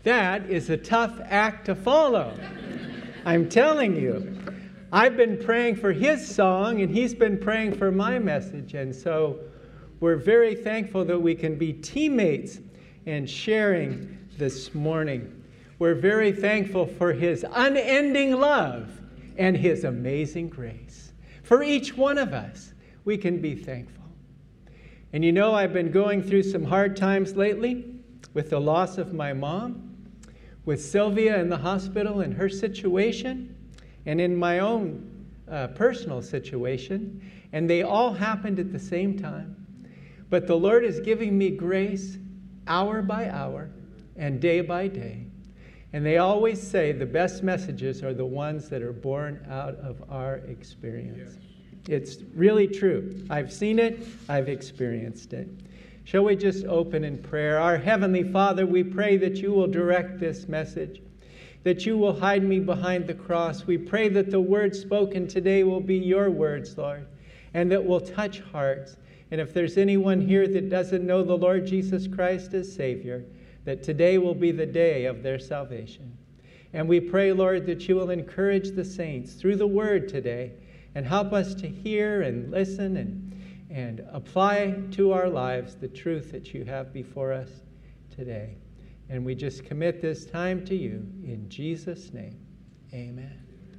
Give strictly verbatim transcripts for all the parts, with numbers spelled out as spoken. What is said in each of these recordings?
That is a tough act to follow. I'm telling you. I've been praying for his song, and he's been praying for my message. And so we're very thankful that we can be teammates in sharing this morning. We're very thankful for his unending love and his amazing grace. For each one of us, we can be thankful. And you know, I've been going through some hard times lately with the loss of my mom, with Sylvia in the hospital and her situation, and in my own uh, personal situation. And they all happened at the same time. But the Lord is giving me grace hour by hour and day by day. And they always say the best messages are the ones that are born out of our experience. Yes. It's really true. I've seen it. I've experienced it. Shall we just open in prayer? Our Heavenly Father, we pray that you will direct this message, that you will hide me behind the cross. We pray that the words spoken today will be your words, Lord, and that will touch hearts. And if there's anyone here that doesn't know the Lord Jesus Christ as Savior, that today will be the day of their salvation. And we pray, Lord, that you will encourage the saints through the word today and help us to hear and listen and and apply to our lives the truth that you have before us today. And we just commit this time to you in Jesus' name. Amen.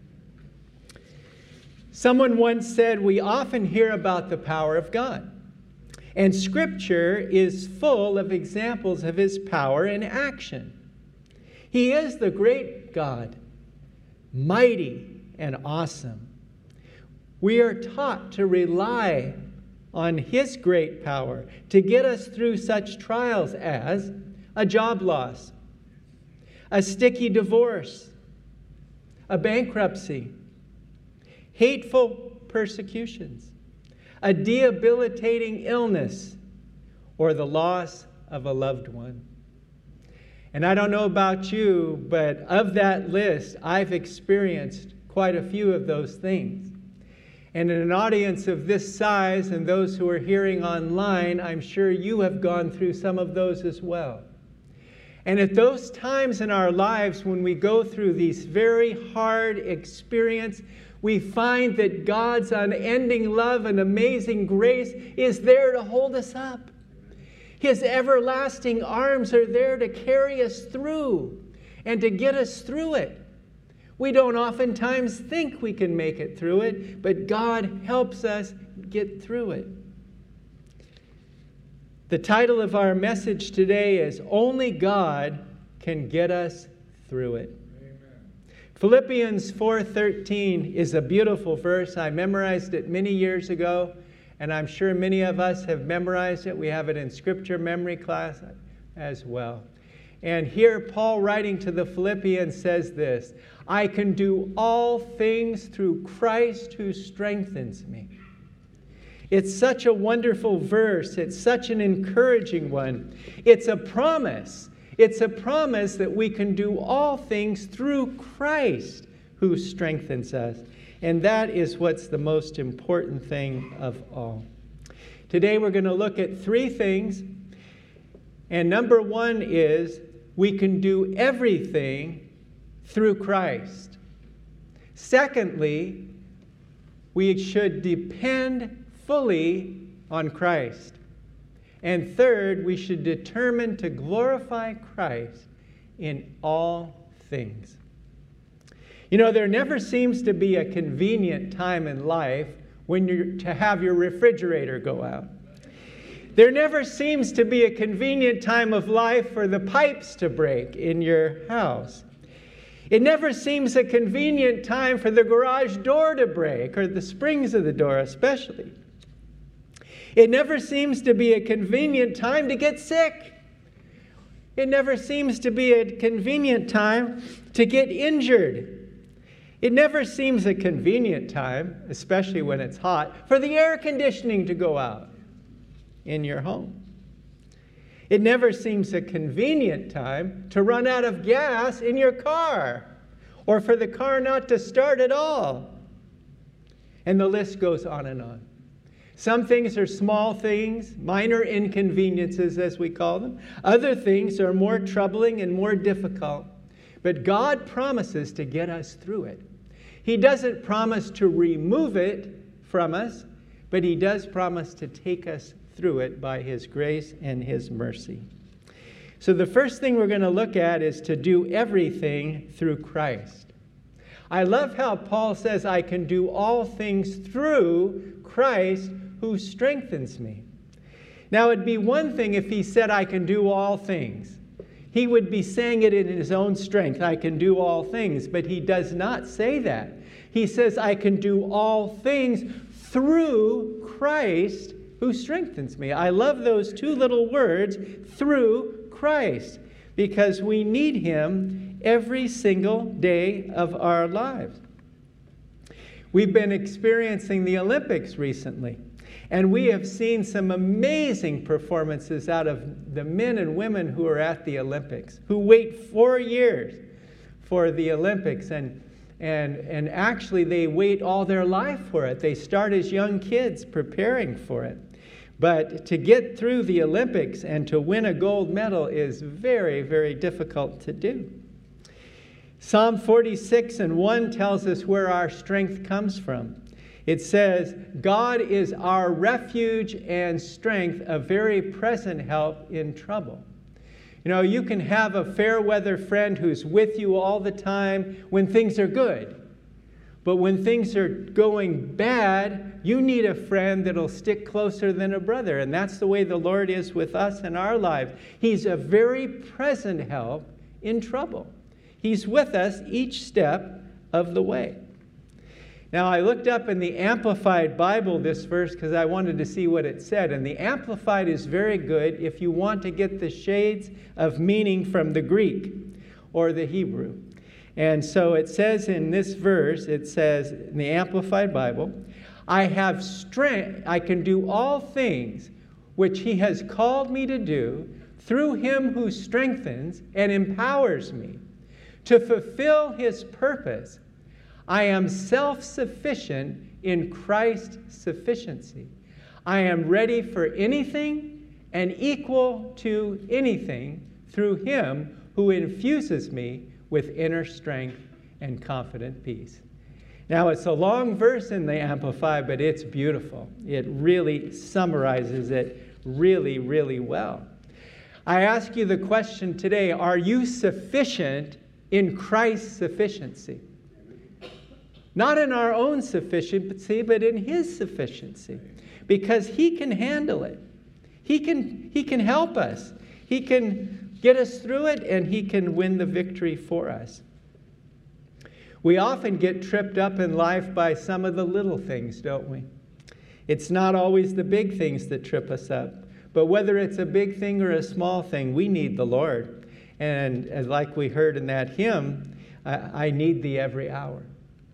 Someone once said, we often hear about the power of God. And Scripture is full of examples of his power in action. He is the great God, mighty and awesome. We are taught to rely on his great power to get us through such trials as a job loss, a sticky divorce, a bankruptcy, hateful persecutions, a debilitating illness, or the loss of a loved one. And I don't know about you, but of that list, I've experienced quite a few of those things. And in an audience of this size and those who are hearing online, I'm sure you have gone through some of those as well. And at those times in our lives when we go through these very hard experiences, we find that God's unending love and amazing grace is there to hold us up. His everlasting arms are there to carry us through and to get us through it. We don't oftentimes think we can make it through it, but God helps us get through it. The title of our message today is Only God Can Get Us Through It. Amen. Philippians four thirteen is a beautiful verse. I memorized it many years ago, and I'm sure many of us have memorized it. We have it in scripture memory class as well. And here Paul, writing to the Philippians, says this, I can do all things through Christ who strengthens me. It's such a wonderful verse. It's such an encouraging one. It's a promise. It's a promise that we can do all things through Christ who strengthens us. And that is what's the most important thing of all. Today we're going to look at three things. And number one is we can do everything through Christ. Secondly, we should depend fully on Christ. And third, we should determine to glorify Christ in all things. You know, there never seems to be a convenient time in life when you're to have your refrigerator go out. There never seems to be a convenient time of life for the pipes to break in your house. It never seems a convenient time for the garage door to break, or the springs of the door especially. It never seems to be a convenient time to get sick. It never seems to be a convenient time to get injured. It never seems a convenient time, especially when it's hot, for the air conditioning to go out in your home. It never seems a convenient time to run out of gas in your car, or for the car not to start at all. And the list goes on and on. Some things are small things, minor inconveniences as we call them. Other things are more troubling and more difficult. But God promises to get us through it. He doesn't promise to remove it from us, but He does promise to take us through it by His grace and His mercy. So the first thing we're going to look at is to do everything through Christ. I love how Paul says, I can do all things through Christ who strengthens me. Now, it'd be one thing if he said, I can do all things. He would be saying it in his own strength, I can do all things. But he does not say that. He says, I can do all things through Christ who strengthens me. I love those two little words, through Christ, because we need Him every single day of our lives. We've been experiencing the Olympics recently, and we have seen some amazing performances out of the men and women who are at the Olympics, who wait four years for the Olympics, and and and actually they wait all their life for it. They start as young kids preparing for it. But to get through the Olympics and to win a gold medal is very, very difficult to do. Psalm forty-six and one tells us where our strength comes from. It says, God is our refuge and strength, a very present help in trouble. You know, you can have a fair weather friend who's with you all the time when things are good. But when things are going bad, you need a friend that'll stick closer than a brother. And that's the way the Lord is with us in our lives. He's a very present help in trouble. He's with us each step of the way. Now, I looked up in the Amplified Bible this verse because I wanted to see what it said. And the Amplified is very good if you want to get the shades of meaning from the Greek or the Hebrew. And so it says in this verse, it says in the Amplified Bible, I have strength, I can do all things which He has called me to do through Him who strengthens and empowers me to fulfill His purpose. I am self-sufficient in Christ's sufficiency. I am ready for anything and equal to anything through Him who infuses me with inner strength and confident peace. Now, it's a long verse in the Amplified, but it's beautiful. It really summarizes it really, really well. I ask you the question today, are you sufficient in Christ's sufficiency? Not in our own sufficiency, but in His sufficiency. Because He can handle it. He can, he can help us. He can get us through it, and He can win the victory for us. We often get tripped up in life by some of the little things, don't we? It's not always the big things that trip us up. But whether it's a big thing or a small thing, we need the Lord. And as like we heard in that hymn, I, I need Thee every hour.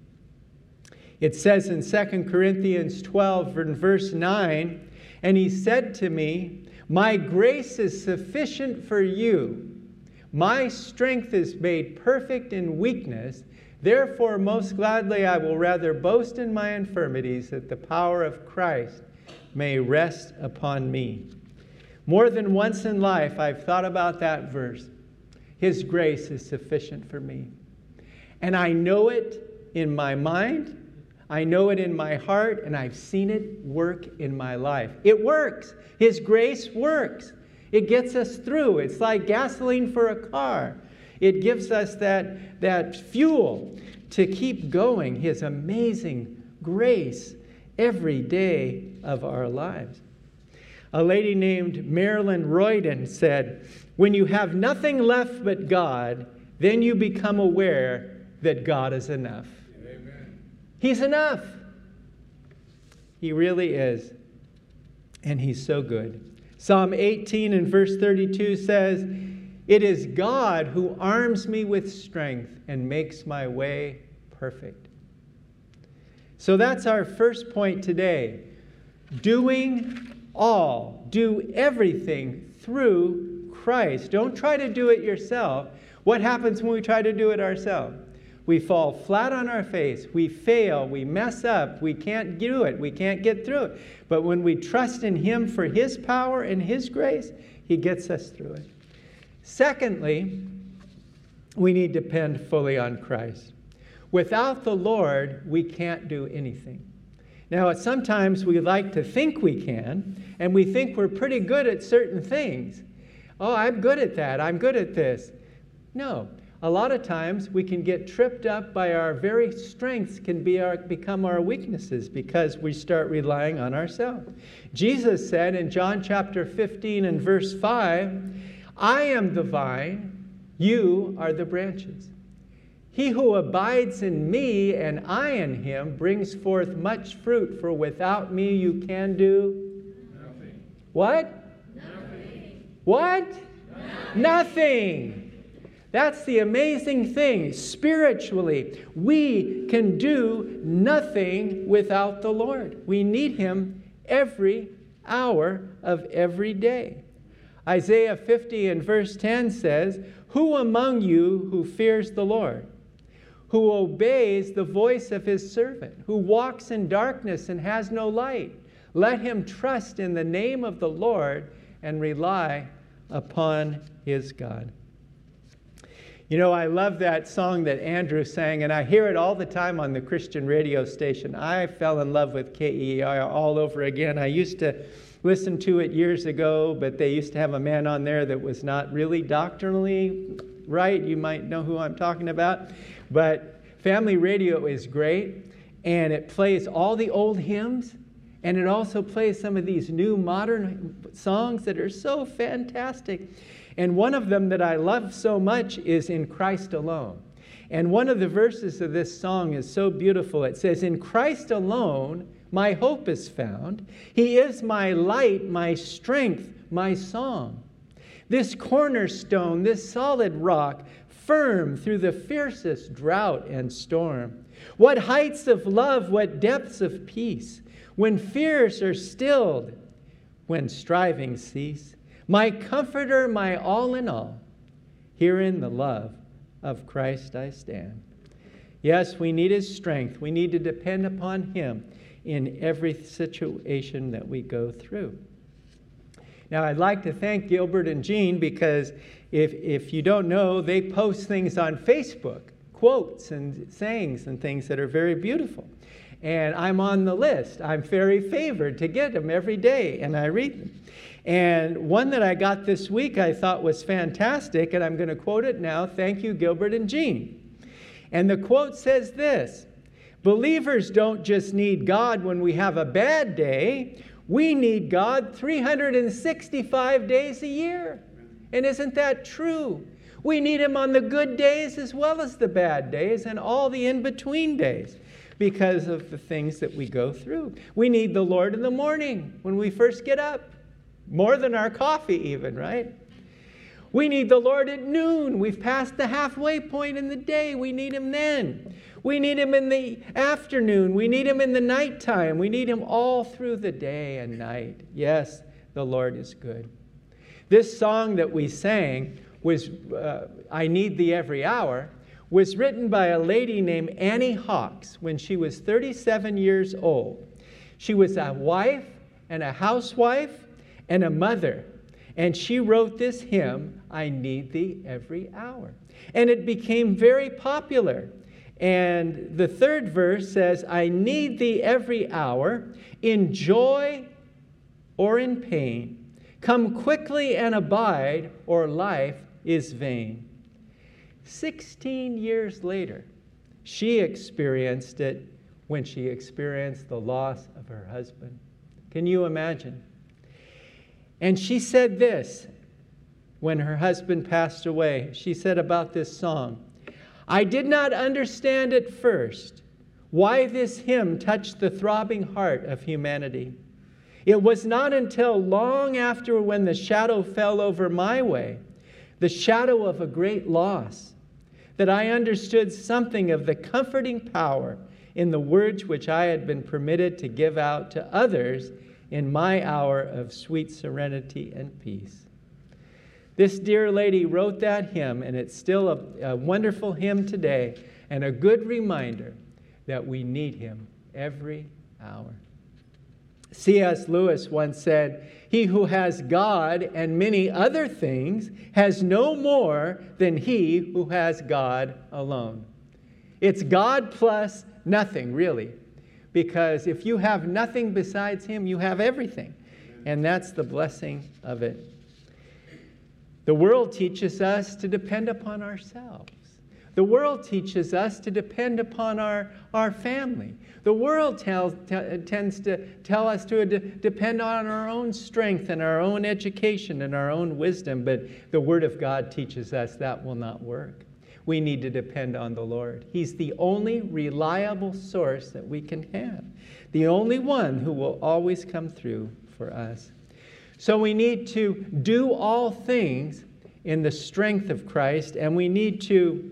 It says in Second Corinthians twelve, in verse nine, and He said to me, my grace is sufficient for you. My strength is made perfect in weakness. Therefore, most gladly I will rather boast in my infirmities, that the power of Christ may rest upon me. More than once in life, I've thought about that verse. His grace is sufficient for me. And I know it in my mind. I know it in my heart, and I've seen it work in my life. It works. His grace works. It gets us through. It's like gasoline for a car. It gives us that, that fuel to keep going. His amazing grace every day of our lives. A lady named Marilyn Royden said, when you have nothing left but God, then you become aware that God is enough. He's enough. He really is. And He's so good. Psalm eighteen and verse thirty-two says, it is God who arms me with strength and makes my way perfect. So that's our first point today. Doing all, do everything through Christ. Don't try to do it yourself. What happens when we try to do it ourselves? We fall flat on our face. We fail. We mess up. We can't do it. We can't get through it. But when we trust in Him for His power and His grace, He gets us through it. Secondly, we need to depend fully on Christ. Without the Lord, we can't do anything. Now, sometimes we like to think we can, and we think we're pretty good at certain things. Oh, I'm good at that. I'm good at this. No. A lot of times we can get tripped up by our very strengths can be our, become our weaknesses because we start relying on ourselves. Jesus said in John chapter fifteen and verse five, I am the vine, you are the branches. He who abides in me and I in him brings forth much fruit, for without me you can do nothing. What? Nothing. What? Nothing. Nothing. That's the amazing thing. Spiritually, we can do nothing without the Lord. We need Him every hour of every day. Isaiah fifty and verse ten says, who among you who fears the Lord, who obeys the voice of His servant, who walks in darkness and has no light, let him trust in the name of the Lord and rely upon his God. You know, I love that song that Andrew sang, and I hear it all the time on the Christian radio station. I fell in love with K E R all over again. I used to listen to it years ago, but they used to have a man on there that was not really doctrinally right. You might know who I'm talking about. But Family Radio is great, and it plays all the old hymns, and it also plays some of these new modern songs that are so fantastic. And one of them that I love so much is In Christ Alone. And one of the verses of this song is so beautiful. It says, in Christ alone, my hope is found. He is my light, my strength, my song. This cornerstone, this solid rock, firm through the fiercest drought and storm. What heights of love, what depths of peace, when fears are stilled, when strivings cease. My comforter, my all in all, here in the love of Christ I stand. Yes, we need His strength. We need to depend upon Him in every situation that we go through. Now, I'd like to thank Gilbert and Jean because if, if you don't know, they post things on Facebook, quotes and sayings and things that are very beautiful. And I'm on the list. I'm very favored to get them every day, and I read them. And one that I got this week I thought was fantastic, and I'm going to quote it now. Thank you, Gilbert and Jean. And the quote says this, believers don't just need God when we have a bad day. We need God three hundred sixty-five days a year. And isn't that true? We need Him on the good days as well as the bad days and all the in-between days because of the things that we go through. We need the Lord in the morning when we first get up. More than our coffee even, right? We need the Lord at noon. We've passed the halfway point in the day. We need Him then. We need Him in the afternoon. We need Him in the nighttime. We need Him all through the day and night. Yes, the Lord is good. This song that we sang was, uh, I Need Thee Every Hour, was written by a lady named Annie Hawks when she was thirty-seven years old. She was a wife and a housewife and a mother. And she wrote this hymn, I Need Thee Every Hour. And it became very popular. And the third verse says, I need Thee every hour, in joy or in pain. Come quickly and abide, or life is vain. Sixteen years later, she experienced it when she experienced the loss of her husband. Can you imagine? And she said this when her husband passed away. She said about this song, I did not understand at first why this hymn touched the throbbing heart of humanity. It was not until long after when the shadow fell over my way, the shadow of a great loss, that I understood something of the comforting power in the words which I had been permitted to give out to others in my hour of sweet serenity and peace. This dear lady wrote that hymn, and it's still a, a wonderful hymn today. and a good reminder that we need him every hour. C S Lewis once said, "He who has God and many other things has no more than he who has God alone." It's God plus nothing, really. Because if you have nothing besides him, you have everything. And that's the blessing of it. The world teaches us to depend upon ourselves. The world teaches us to depend upon our, our family. The world tells, t- tends to tell us to de- depend on our own strength and our own education and our own wisdom, but the Word of God teaches us that will not work. We need to depend on the Lord. He's the only reliable source that we can have, the only one who will always come through for us. So we need to do all things in the strength of Christ, and we need to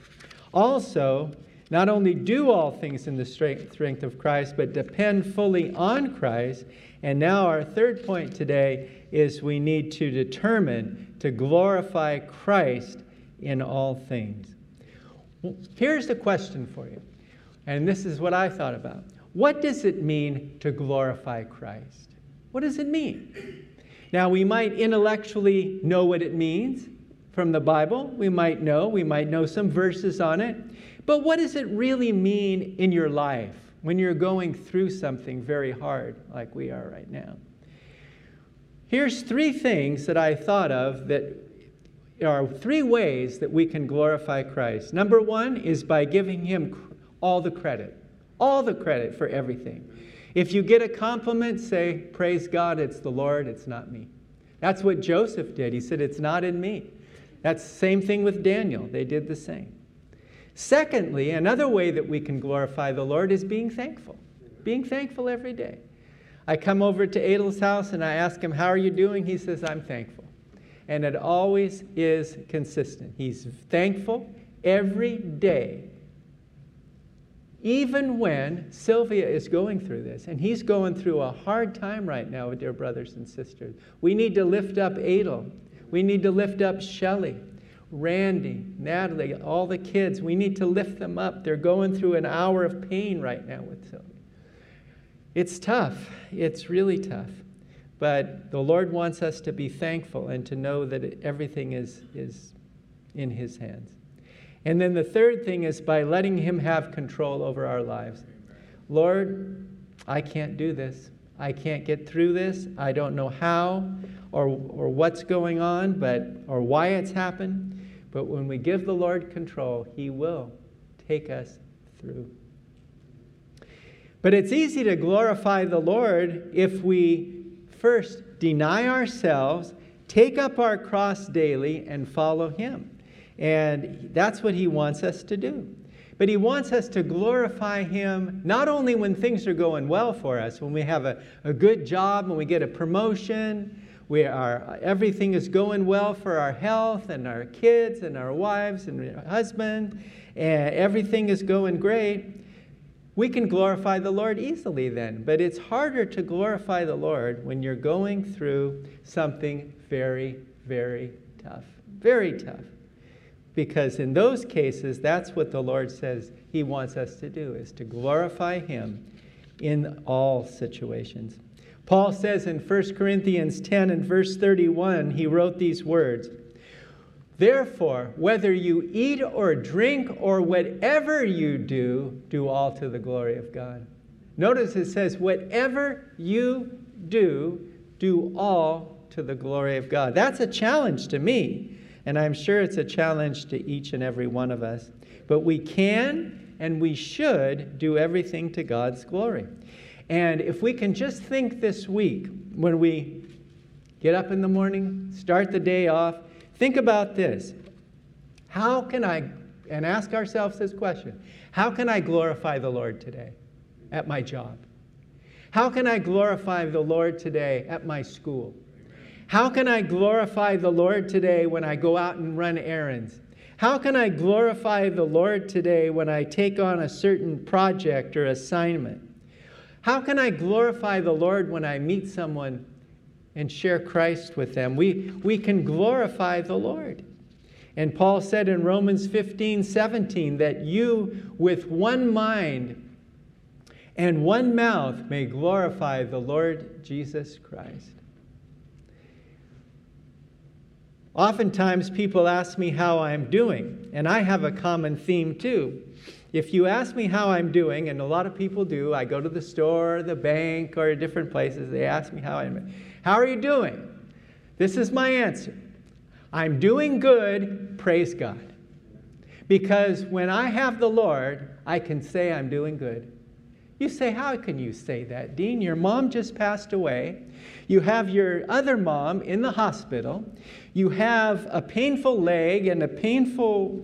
also not only do all things in the strength of Christ, but depend fully on Christ. And now our third point today is we need to determine to glorify Christ in all things. Well, here's the question for you, and this is what I thought about. What does it mean to glorify Christ? What does it mean? Now, we might intellectually know what it means from the Bible. We might know. We might know some verses on it. But what does it really mean in your life when you're going through something very hard like we are right now? Here's three things that I thought of that are three ways that we can glorify Christ. Number one is by giving him all the credit. All the credit for everything. If you get a compliment, say, "Praise God, it's the Lord, it's not me." That's what Joseph did. He said, "It's not in me." That's the same thing with Daniel. They did the same. Secondly, another way that we can glorify the Lord is being thankful. Being thankful every day. I come over to Adel's house and I ask him, "How are you doing?" He says, "I'm thankful." And it always is consistent. He's thankful every day. Even when Sylvia is going through this, and he's going through a hard time right now, dear brothers and sisters. We need to lift up Adel. We need to lift up Shelley, Randy, Natalie, all the kids. We need to lift them up. They're going through an hour of pain right now with Sylvia. It's tough. It's really tough. But the Lord wants us to be thankful and to know that it, everything is, is in his hands. And then the third thing is by letting him have control over our lives. Lord, I can't do this. I can't get through this. I don't know how or, or what's going on, but or why it's happened. But when we give the Lord control, he will take us through. But it's easy to glorify the Lord if we first deny ourselves, take up our cross daily, and follow him. And that's what he wants us to do. But he wants us to glorify him not only when things are going well for us, when we have a, a good job, when we get a promotion, we are, everything is going well for our health and our kids and our wives and our husband, and everything is going great. We can glorify the Lord easily then, but it's harder to glorify the Lord when you're going through something very, very tough. Very tough. Because in those cases, that's what the Lord says he wants us to do, is to glorify him in all situations. Paul says in First Corinthians ten and verse thirty-one, he wrote these words, "Therefore, whether you eat or drink or whatever you do, do all to the glory of God." Notice it says, whatever you do, do all to the glory of God. That's a challenge to me. And I'm sure it's a challenge to each and every one of us. But we can and we should do everything to God's glory. And if we can just think this week, when we get up in the morning, start the day off, think about this. How can I, and ask ourselves this question, how can I glorify the Lord today at my job? How can I glorify the Lord today at my school? How can I glorify the Lord today when I go out and run errands? How can I glorify the Lord today when I take on a certain project or assignment? How can I glorify the Lord when I meet someone and share Christ with them? We, we can glorify the Lord. And Paul said in Romans fifteen seventeen that you with one mind and one mouth may glorify the Lord Jesus Christ. Oftentimes people ask me how I'm doing, and I have a common theme too. If you ask me how I'm doing, and a lot of people do, I go to the store, the bank, or different places, they ask me how I'm doing. How are you doing? This is my answer. I'm doing good, praise God. Because when I have the Lord, I can say I'm doing good. You say, how can you say that, Dean? Your mom just passed away. You have your other mom in the hospital. You have a painful leg and a painful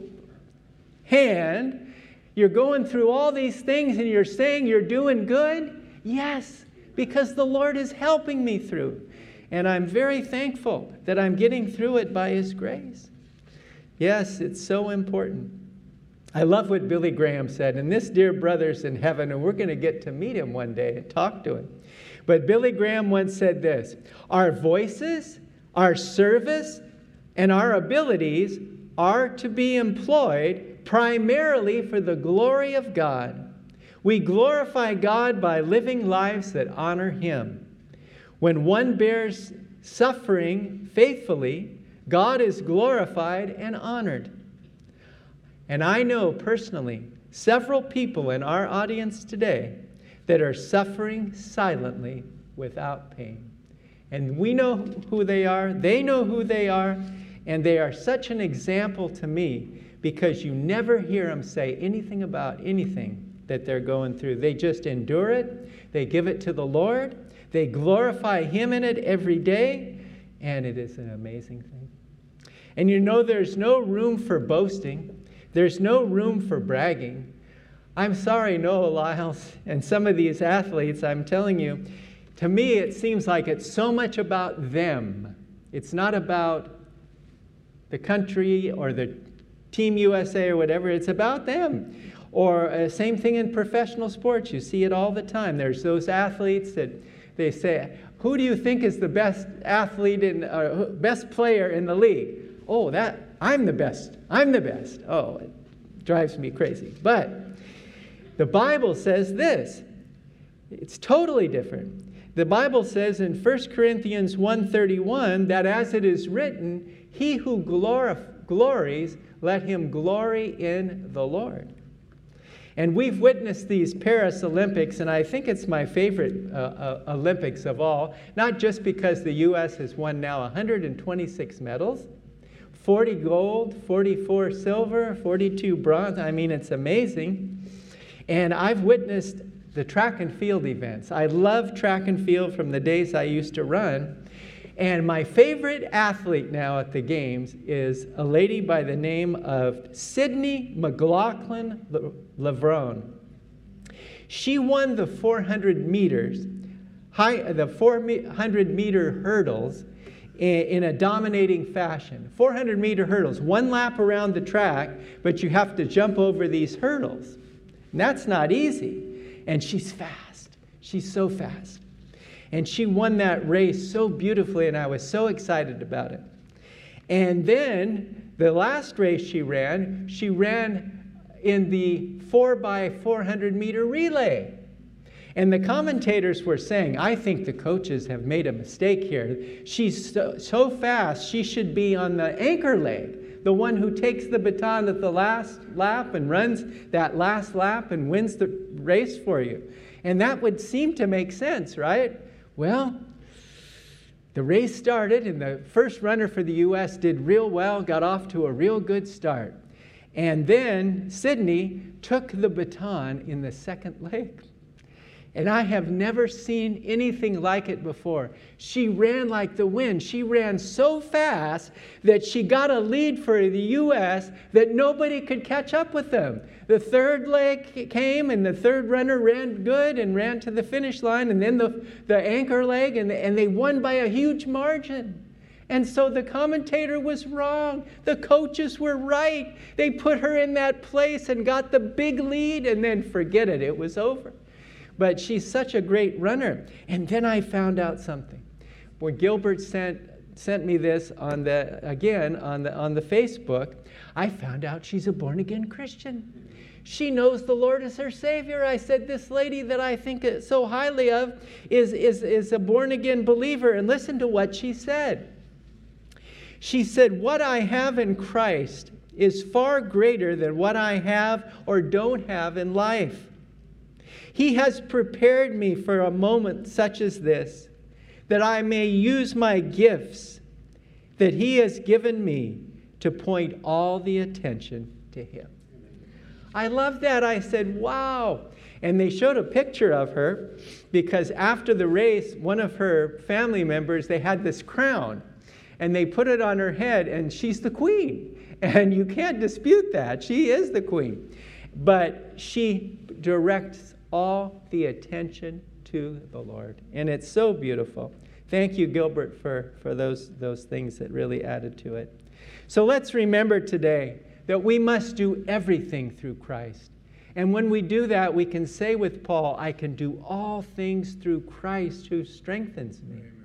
hand. You're going through all these things and you're saying you're doing good? Yes, because the Lord is helping me through. And I'm very thankful that I'm getting through it by His grace. Yes, it's so important. I love what Billy Graham said, and this dear brother's in heaven, and we're going to get to meet him one day and talk to him. But Billy Graham once said this, our voices, our service, and our abilities are to be employed primarily for the glory of God. We glorify God by living lives that honor Him. When one bears suffering faithfully, God is glorified and honored. And I know personally several people in our audience today that are suffering silently without pain. And we know who they are, they know who they are, and they are such an example to me because you never hear them say anything about anything that they're going through. They just endure it, they give it to the Lord, they glorify Him in it every day, and it is an amazing thing. And you know there's no room for boasting. There's no room for bragging. I'm sorry, Noah Lyles, and some of these athletes, I'm telling you, to me it seems like it's so much about them. It's not about the country or the Team U S A or whatever. It's about them. Or uh, same thing in professional sports. You see it all the time. There's those athletes that they say, who do you think is the best athlete in, uh, best player in the league? Oh, that, I'm the best. I'm the best. Oh, it drives me crazy. But the Bible says this. It's totally different. The Bible says in First Corinthians one thirty-one that as it is written, he who glorif- glories, let him glory in the Lord. And we've witnessed these Paris Olympics, and I think it's my favorite uh, uh, Olympics of all, not just because the U S has won now one hundred twenty-six medals, forty gold, forty-four silver, forty-two bronze. I mean, it's amazing. And I've witnessed the track and field events. I love track and field from the days I used to run. And my favorite athlete now at the games is a lady by the name of Sydney McLaughlin Levrone. She won the four hundred meters, high, the four hundred meter hurdles in, in a dominating fashion. four hundred meter hurdles, one lap around the track, but you have to jump over these hurdles. And that's not easy. And she's fast. She's so fast. And she won that race so beautifully, and I was so excited about it. And then the last race she ran, she ran in the four by four hundred meter relay. And the commentators were saying, I think the coaches have made a mistake here. She's so, so fast, she should be on the anchor leg, the one who takes the baton at the last lap and runs that last lap and wins the race for you. And that would seem to make sense, right? Well, the race started, and the first runner for the U S did real well, got off to a real good start. And then Sydney took the baton in the second leg. And I have never seen anything like it before. She ran like the wind. She ran so fast that she got a lead for the U S that nobody could catch up with them. The third leg came, and the third runner ran good and ran to the finish line, and then the, the anchor leg, and, and they won by a huge margin. And so the commentator was wrong. The coaches were right. They put her in that place and got the big lead, and then forget it, it was over. But she's such a great runner. And then I found out something. When Gilbert sent sent me this on the, again, on the, on the Facebook. I found out she's a born-again Christian. She knows the Lord as her Savior. I said, this lady that I think so highly of is, is, is a born-again believer. And listen to what she said. She said, what I have in Christ is far greater than what I have or don't have in life. He has prepared me for a moment such as this, that I may use my gifts that He has given me to point all the attention to Him. I love that. I said, wow. And they showed a picture of her because after the race, one of her family members, they had this crown and they put it on her head and she's the queen. And you can't dispute that. She is the queen. But she directs all the attention to the Lord. And it's so beautiful. Thank you, Gilbert, for, for those, those things that really added to it. So let's remember today that we must do everything through Christ. And when we do that, we can say with Paul, I can do all things through Christ who strengthens me. Amen.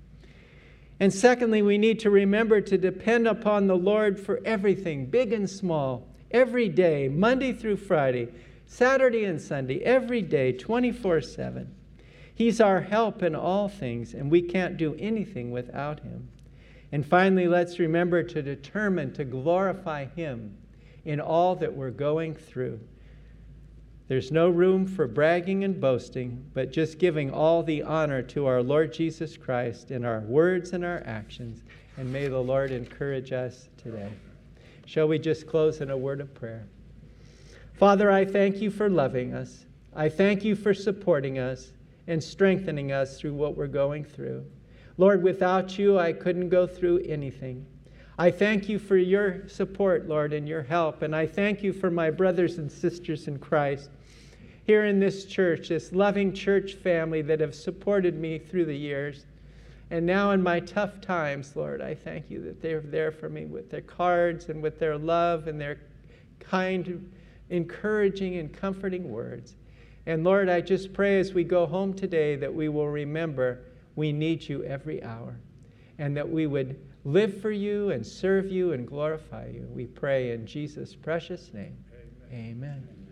And secondly, we need to remember to depend upon the Lord for everything, big and small, every day, Monday through Friday, Saturday and Sunday, every day, twenty-four seven. He's our help in all things, and we can't do anything without Him. And finally, let's remember to determine to glorify Him in all that we're going through. There's no room for bragging and boasting, but just giving all the honor to our Lord Jesus Christ in our words and our actions. And may the Lord encourage us today. Shall we just close in a word of prayer? Father, I thank You for loving us. I thank You for supporting us and strengthening us through what we're going through. Lord, without You, I couldn't go through anything. I thank You for Your support, Lord, and Your help. And I thank You for my brothers and sisters in Christ here in this church, this loving church family that have supported me through the years. And now in my tough times, Lord, I thank You that they're there for me with their cards and with their love and their kind, encouraging and comforting words. And Lord, I just pray as we go home today that we will remember we need You every hour, and that we would live for You and serve You and glorify You. We pray in Jesus' precious name. Amen. Amen.